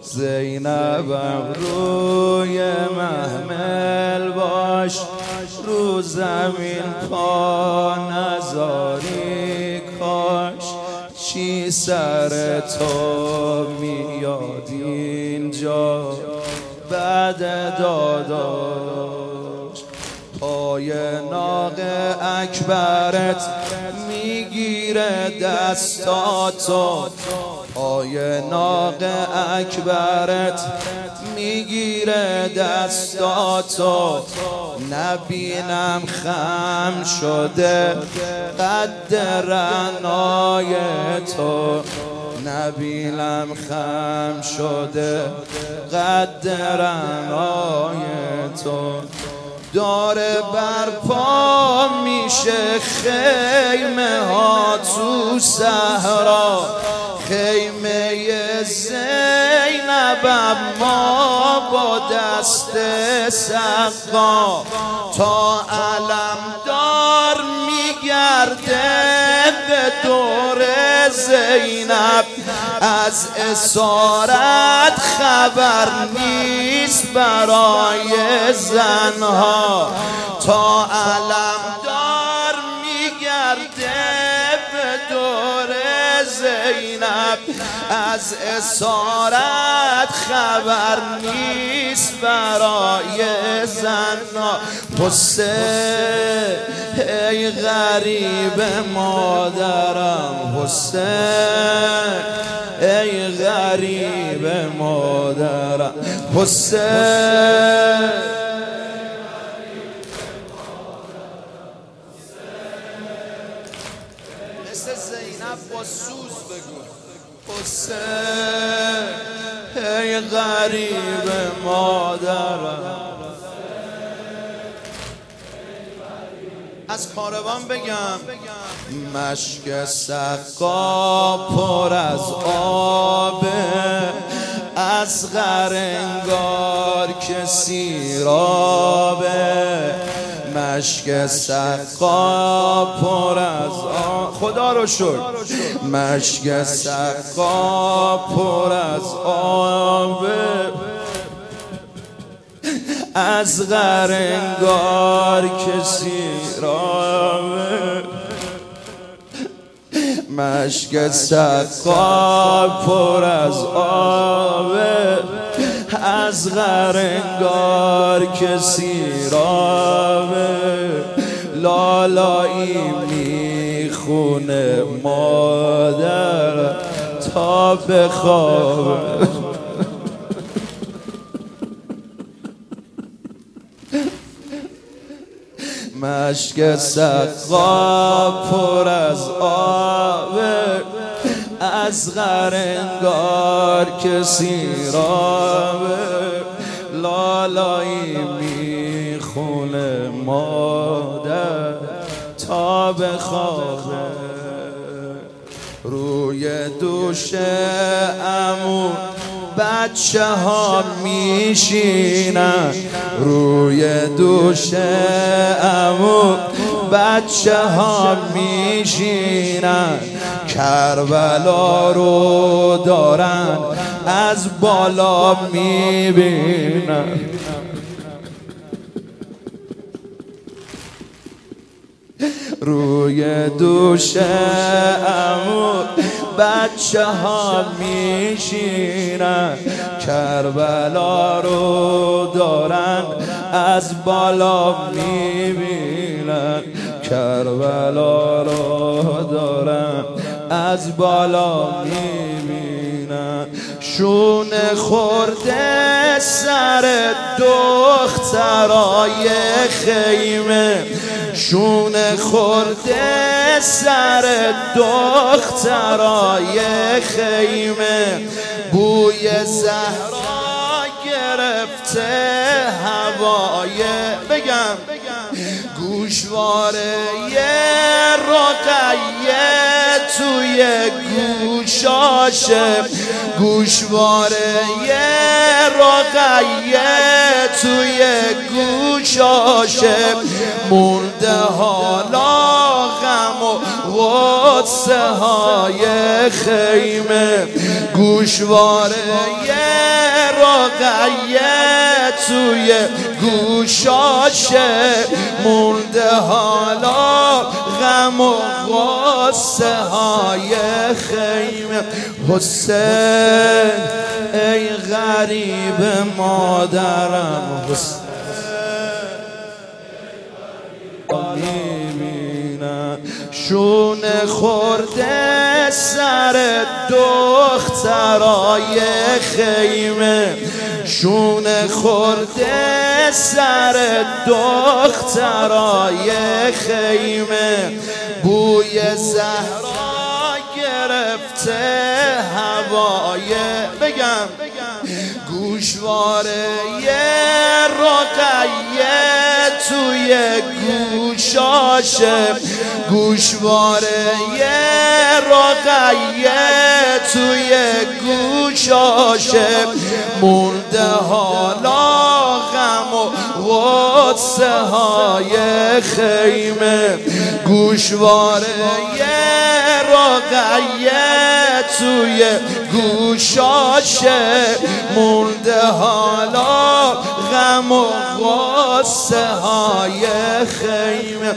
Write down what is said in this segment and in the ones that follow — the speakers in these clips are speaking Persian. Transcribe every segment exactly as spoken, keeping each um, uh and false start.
زینبم روی محمل باش، رو زمین پا نذاری کاش. چی سر تو میاد اینجا بعد داداش؟ پای ناق اکبرت میگیره دستاتو، پای ناق اکبرت میگیره دستاتو. نبینم خم شده قد رعنای تو، نبینم خم شده قد رعنای تو. داره برپا میشه خیمه ها تو صحرا، خیمه زینب اما با دست سقا. تا علمدار میگرده به دور زینب، از اسارت خبر نیست برای زنها. تا علمدار میگرده به دور زینب، از اسارت خبر نیست برای زنها. حسین ای غریب مادرم، حسین ای غریب مادرم، حسین مثل زینب با سوز بگو. حسین ای غریب مادرم. از کاروان بگم مشک سقا پر از آبه، اصغر انگار که سیرابه. مشک سقا پر از آب، خدا رو شکر. مشک سقا پر از آبه، اصغر انگار که سیرابه. مشک سقا پر از آبه، اصغر انگار که سیرابه. لالایی میخونه مادر تا بخوابه. مشک سقا پر از آبه، اصغر انگار که سیرابه. لالایی میخونه مادر تا بخوابه. روی دوش عمو بچه ها میشینن، روی دوش عمو بچه ها میشینن. کربلا رو دارن از بالا میبینن. روی دوش عمو بچه ها میشینن، کربلا رو دارن از بالا میبینن. کربلا رو دارن از بالا میبینن. شونه خورده سر دخترای خیمه، شونه خورده سر دخترای خیمه. بوی زهرا گرفته هوای، بگم گوشواره رقیه توی گوشاشه، گوشواره رقیه توی گوشاشه. مونده حالا غم و غصه های خیمه، گوشواره رقیه توی گوشاشه مونده حالا غم و غصه های خیمه. حسین ای غریب مادرم حسین میبینم شونه خورده سر دخترای خیمه شونه خورده سر دخترای خیمه بوی زهرا گرفته هوای بگم گوشواره رقیه توی گوشاشه گوشواره رقیه توی گوشاشه مونده حالا غم و غصه های خیمه گوشواره رقیه توی گوشاشه مونده حالا غم و غصه های خیمه.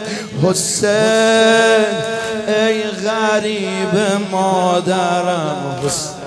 حسین ای غریب مادرم حسین